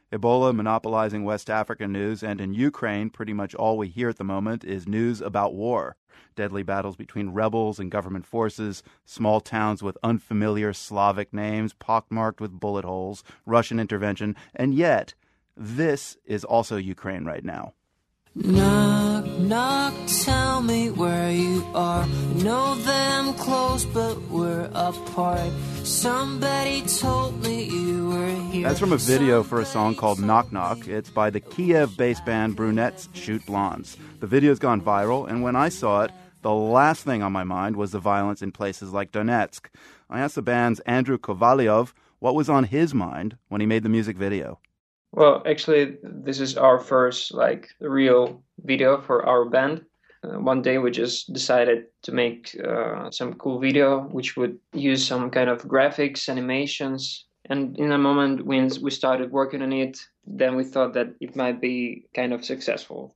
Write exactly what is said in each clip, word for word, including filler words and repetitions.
Ebola monopolizing West African news, and in Ukraine, pretty much all we hear at the moment is news about war. Deadly battles between rebels and government forces, small towns with unfamiliar Slavic names, pockmarked with bullet holes, Russian intervention, and yet, this is also Ukraine right now. Knock, knock, tell me where you are. I know that I'm close, but we're apart. Somebody told me you were here. That's from a video for a song called Knock Knock. It's by the Kiev-based band Brunettes Shoot Blondes. The video's gone viral, and when I saw it, the last thing on my mind was the violence in places like Donetsk. I asked the band's Andrew Kovalyov what was on his mind when he made the music video. Well, actually, this is our first, like, real video for our band. Uh, one day we just decided to make uh, some cool video, which would use some kind of graphics, animations. And in a moment when we started working on it, then we thought that it might be kind of successful.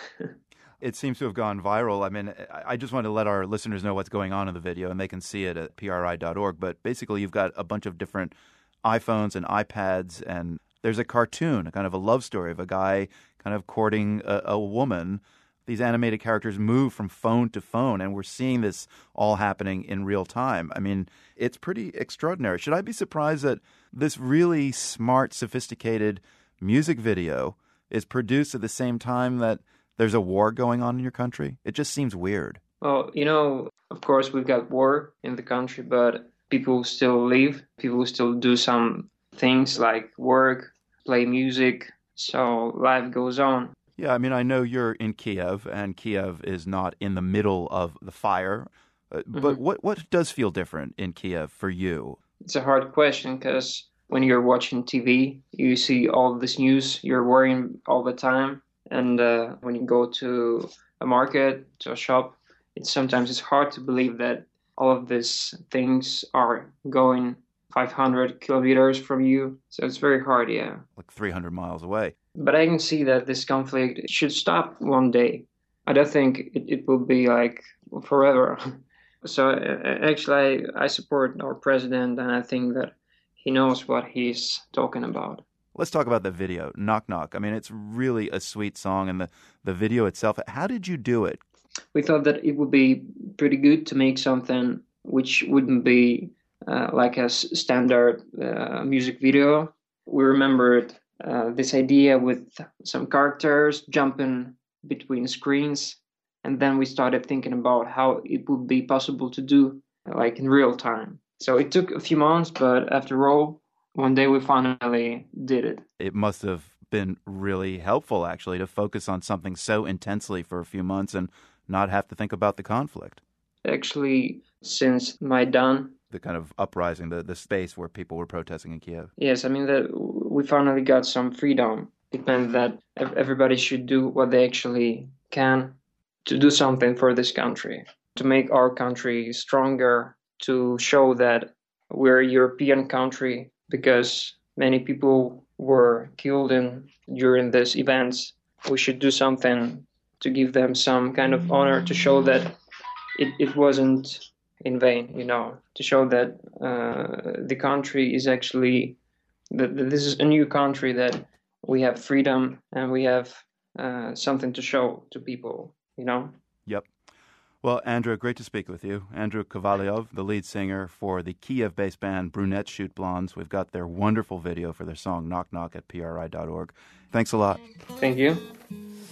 It seems to have gone viral. I mean, I just want to let our listeners know what's going on in the video, and they can see it at P R I dot org. But basically, you've got a bunch of different iPhones and iPads, and there's a cartoon, a kind of a love story of a guy kind of courting a, a woman. These animated characters move from phone to phone, and we're seeing this all happening in real time. I mean, it's pretty extraordinary. Should I be surprised that this really smart, sophisticated music video is produced at the same time that there's a war going on in your country? It just seems weird. Well, you know, of course, we've got war in the country, but people still live. People still do some things like work, play music, so life goes on. Yeah, I mean, I know you're in Kiev, and Kiev is not in the middle of the fire. Uh, mm-hmm. But what, what does feel different in Kiev for you? It's a hard question, because when you're watching T V, you see all this news, you're worrying all the time. And uh, when you go to a market, to a shop, it's sometimes it's hard to believe that all of these things are going five hundred kilometers from you. So it's very hard, yeah. Like three hundred miles away. But I can see that this conflict should stop one day. I don't think it, it will be like forever. So uh, actually, I, I support our president, and I think that he knows what he's talking about. Let's talk about the video, Knock Knock. I mean, it's really a sweet song, and the, the video itself. How did you do it? We thought that it would be pretty good to make something which wouldn't be uh, like a standard uh, music video. We remembered uh, this idea with some characters jumping between screens, and then we started thinking about how it would be possible to do like in real time. So it took a few months, but after all, one day we finally did it. It must have been really helpful, actually, to focus on something so intensely for a few months and not have to think about the conflict. Actually, since Maidan, the kind of uprising, the, the space where people were protesting in Kiev. Yes, I mean, that we finally got some freedom. It meant that everybody should do what they actually can to do something for this country, to make our country stronger, to show that we're a European country, because many people were killed in during these events. We should do something to give them some kind of honor, to show that it, it wasn't in vain, you know, to show that uh, the country is actually, that, that this is a new country, that we have freedom and we have uh, something to show to people, you know? Yep. Well, Andrew, great to speak with you. Andrew Kovalyov, the lead singer for the Kiev-based band Brunettes Shoot Blondes. We've got their wonderful video for their song Knock Knock at P R I dot org. Thanks a lot. Thank you.